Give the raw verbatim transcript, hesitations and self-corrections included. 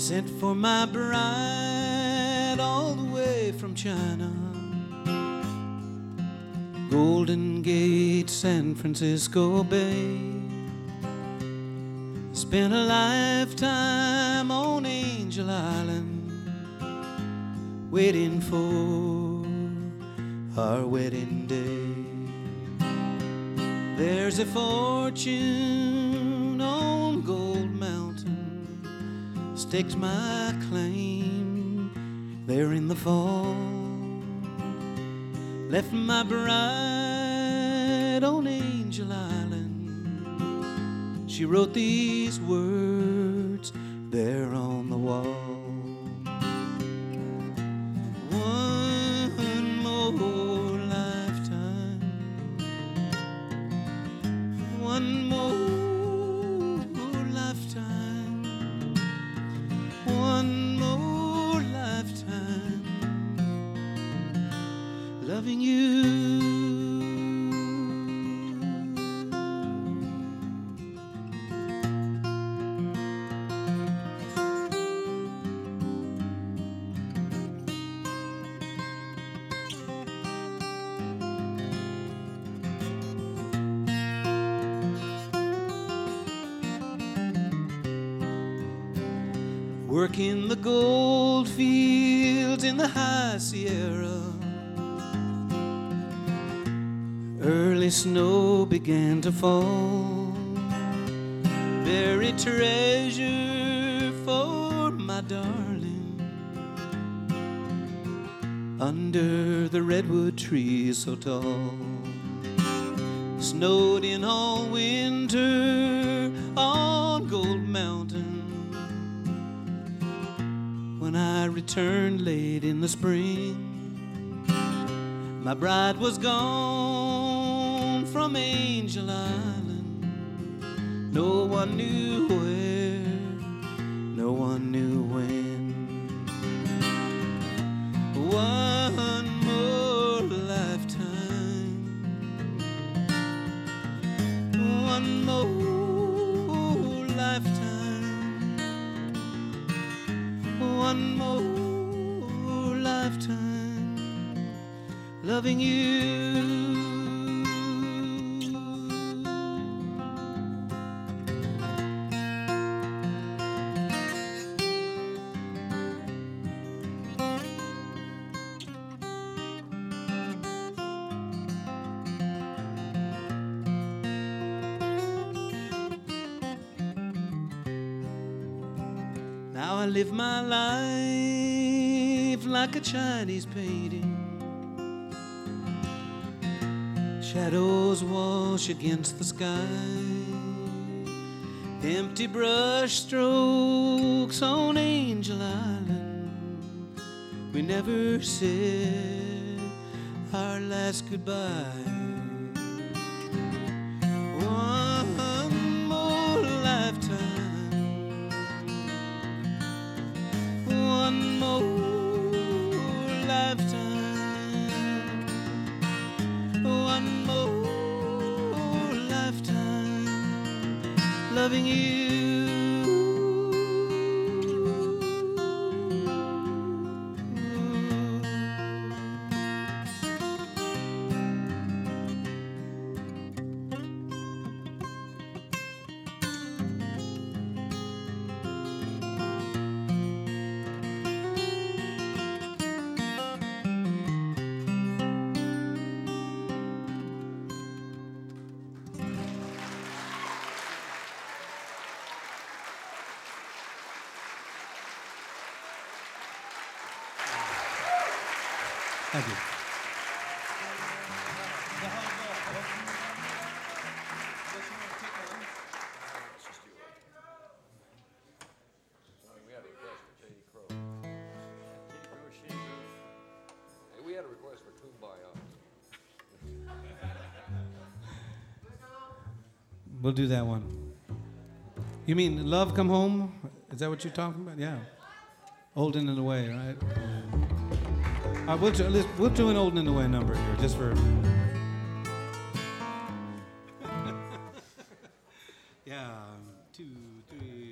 Sent for my bride all the way from China. Golden Gate, San Francisco Bay. Spent a lifetime on Angel Island, waiting for our wedding day. There's a fortune on Gold Mountain, staked my claim there in the fall. Left my bride on Angel Island. She wrote these words there on the wall. One more lifetime, one more lifetime, one more lifetime, loving you. Working the gold fields in the high Sierra. Early snow began to fall. Buried treasure for my darling under the redwood trees so tall. Snowed in all winter on Gold Mountain. When I returned late in the spring, my bride was gone from Angel Island. No one knew where, no one knew when. One more lifetime, one more lifetime, one more lifetime, loving you. Now I live my life like a Chinese painting. Shadows wash against the sky. Empty brush strokes on Angel Island. We never said our last goodbye. One more lifetime, one more lifetime, one more lifetime, loving you. Thank you. We had a request for Kumbaya. We'll do that one. You mean Love Come Home? Is that what you're talking about? Yeah. Old and in the Way, right? All right, we'll, do, we'll do an Old and in the Way number here, just for...